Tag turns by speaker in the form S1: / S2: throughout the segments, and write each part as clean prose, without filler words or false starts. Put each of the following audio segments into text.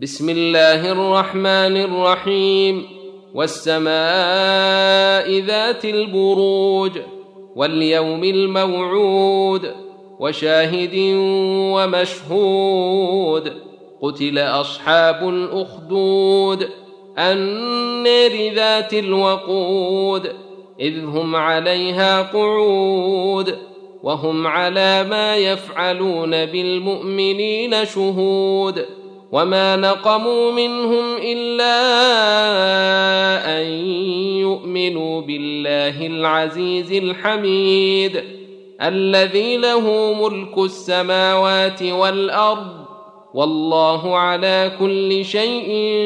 S1: بسم الله الرحمن الرحيم. والسماء ذات البروج واليوم الموعود وشاهد ومشهود. قتل أصحاب الأخدود النار ذات الوقود إذ هم عليها قعود وهم على ما يفعلون بالمؤمنين شهود. وما نقموا منهم إلا أن يؤمنوا بالله العزيز الحميد الذي له ملك السماوات والأرض والله على كل شيء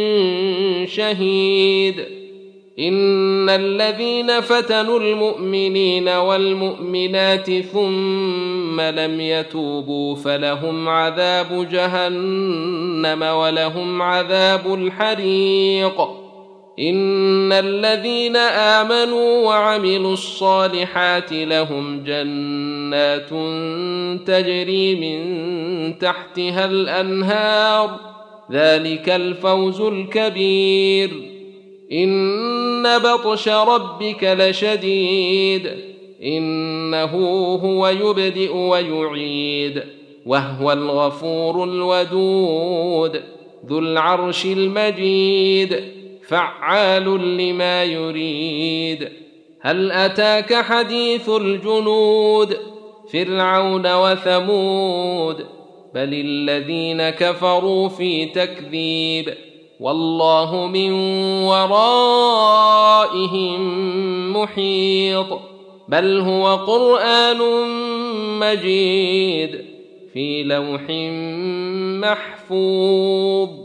S1: شهيد. إن الذين فتنوا المؤمنين والمؤمنات ثم لم يتوبوا فلهم عذاب جهنم ولهم عذاب الحريق. إن الذين آمنوا وعملوا الصالحات لهم جنات تجري من تحتها الأنهار ذلك الفوز الكبير. إن بطش ربك لشديد إنه هو يبدئ ويعيد وهو الغفور الودود ذو العرش المجيد فعال لما يريد. هل أتاك حديث الجنود فرعون وثمود بل الذين كفروا في تكذيب والله من ورائهم محيط. بل هو قرآن مجيد في لوح محفوظ.